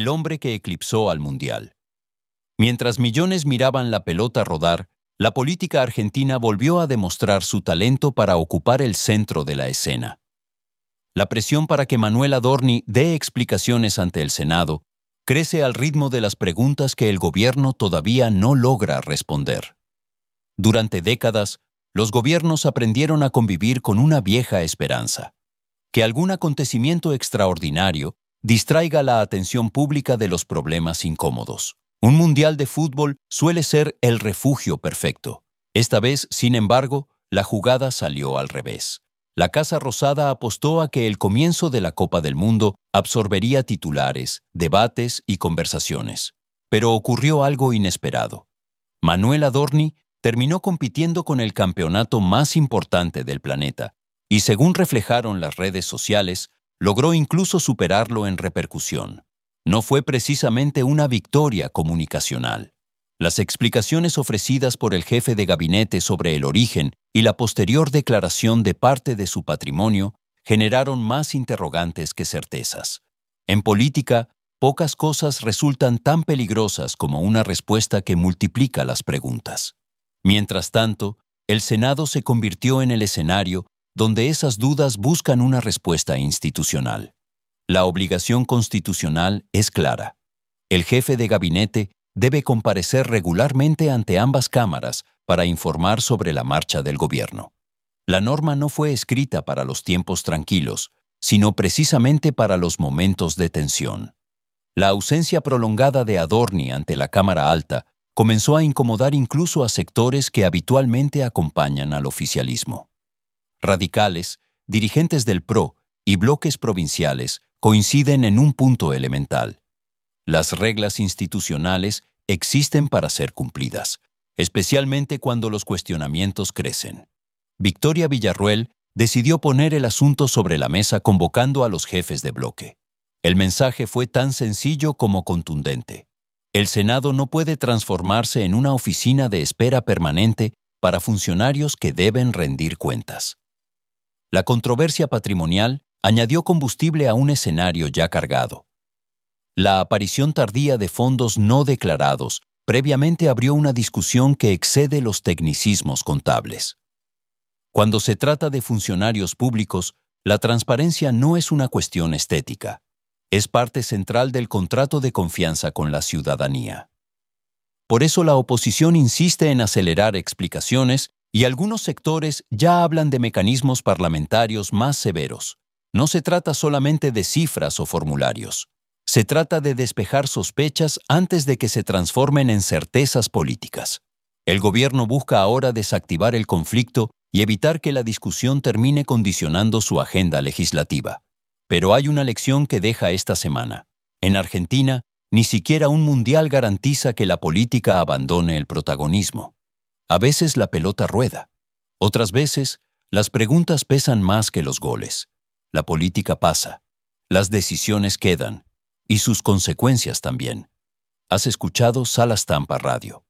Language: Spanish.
hombre que eclipsó al Mundial. Mientras millones miraban la pelota rodar, la política argentina volvió a demostrar su talento para ocupar el centro de la escena. La presión para que Manuel Adorni dé explicaciones ante el Senado crece al ritmo de las preguntas que el gobierno todavía no logra responder. Durante décadas, los gobiernos aprendieron a convivir con una vieja esperanza: que algún acontecimiento extraordinario distraiga la atención pública de los problemas incómodos. Un mundial de fútbol suele ser el refugio perfecto. Esta vez, sin embargo, la jugada salió al revés. La Casa Rosada apostó a que el comienzo de la Copa del Mundo absorbería titulares, debates y conversaciones. Pero ocurrió algo inesperado. Manuel Adorni terminó compitiendo con el campeonato más importante del planeta y, según reflejaron las redes sociales, logró incluso superarlo en repercusión. No fue precisamente una victoria comunicacional. Las explicaciones ofrecidas por el jefe de gabinete sobre el origen y la posterior declaración de parte de su patrimonio generaron más interrogantes que certezas. En política, pocas cosas resultan tan peligrosas como una respuesta que multiplica las preguntas. Mientras tanto, el Senado se convirtió en el escenario donde esas dudas buscan una respuesta institucional. La obligación constitucional es clara. El jefe de gabinete debe comparecer regularmente ante ambas cámaras para informar sobre la marcha del gobierno. La norma no fue escrita para los tiempos tranquilos, sino precisamente para los momentos de tensión. La ausencia prolongada de Adorni ante la Cámara Alta comenzó a incomodar incluso a sectores que habitualmente acompañan al oficialismo. Radicales, dirigentes del PRO y bloques provinciales coinciden en un punto elemental: las reglas institucionales existen para ser cumplidas, especialmente cuando los cuestionamientos crecen. Victoria Villarruel decidió poner el asunto sobre la mesa convocando a los jefes de bloque. El mensaje fue tan sencillo como contundente: el Senado no puede transformarse en una oficina de espera permanente para funcionarios que deben rendir cuentas. La controversia patrimonial añadió combustible a un escenario ya cargado. La aparición tardía de fondos no declarados previamente abrió una discusión que excede los tecnicismos contables. Cuando se trata de funcionarios públicos, la transparencia no es una cuestión estética. Es parte central del contrato de confianza con la ciudadanía. Por eso la oposición insiste en acelerar explicaciones y algunos sectores ya hablan de mecanismos parlamentarios más severos. No se trata solamente de cifras o formularios. Se trata de despejar sospechas antes de que se transformen en certezas políticas. El gobierno busca ahora desactivar el conflicto y evitar que la discusión termine condicionando su agenda legislativa. Pero hay una lección que deja esta semana. En Argentina, ni siquiera un mundial garantiza que la política abandone el protagonismo. A veces la pelota rueda. Otras veces, las preguntas pesan más que los goles. La política pasa. Las decisiones quedan. Y sus consecuencias también. Has escuchado Salas Tampa Radio.